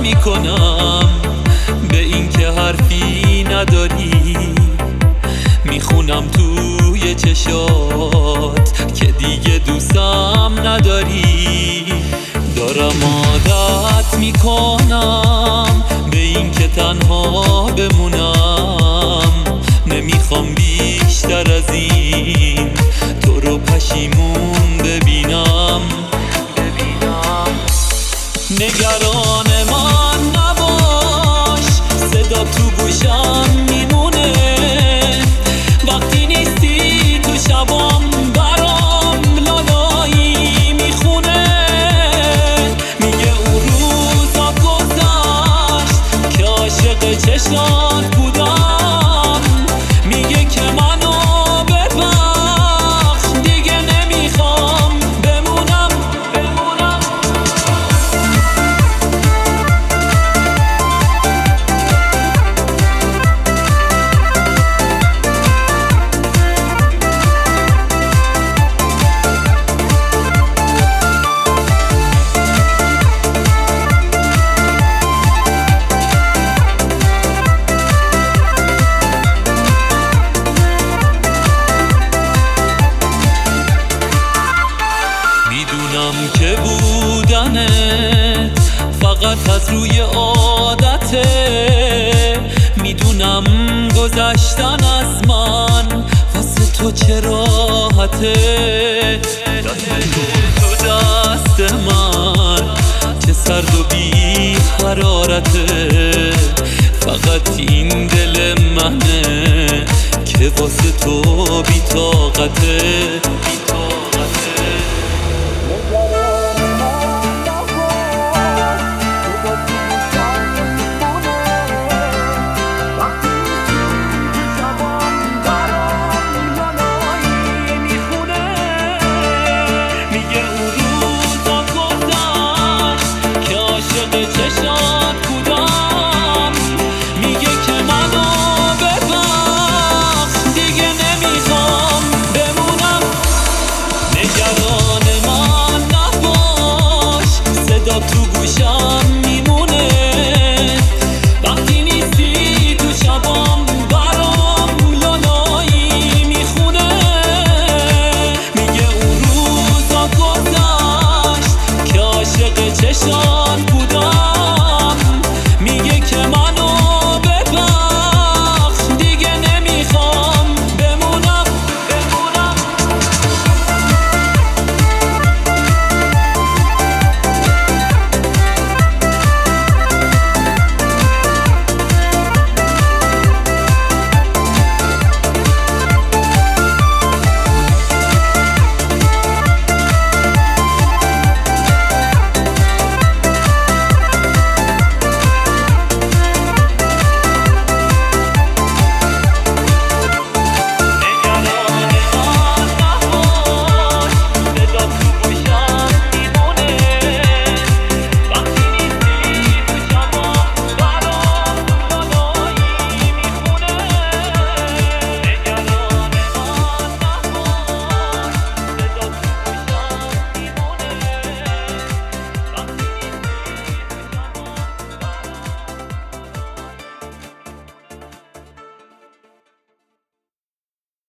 میکنم به این که حرفی نداری، میخونم توی چشات که دیگه دوستم نداری. دارم عادت میکنم به این که تنها بمونم، نمیخوام بیشتر از این تو رو پشیمون ببینم. نگران من نباش، صدا تو گوشم میمونه وقتی نیستی تو شبام، برام لالایی میخونه. میگه اون روزا گذشت که عاشق چشات بودم، میگه که منو ببخش دیگه نمیخوام بمونم. میدونم که بودنت فقط از روی عادته، میدونم گذشتن از من واسه تو چه راحته. تو دست من چه سرد و بی حرارته، فقط این دل منه که واسه تو بی طاقته. چشات بودم، میگه که منو ببخش دیگه نمیخوام بمونم. نگران من نباش، صدا تو گوشم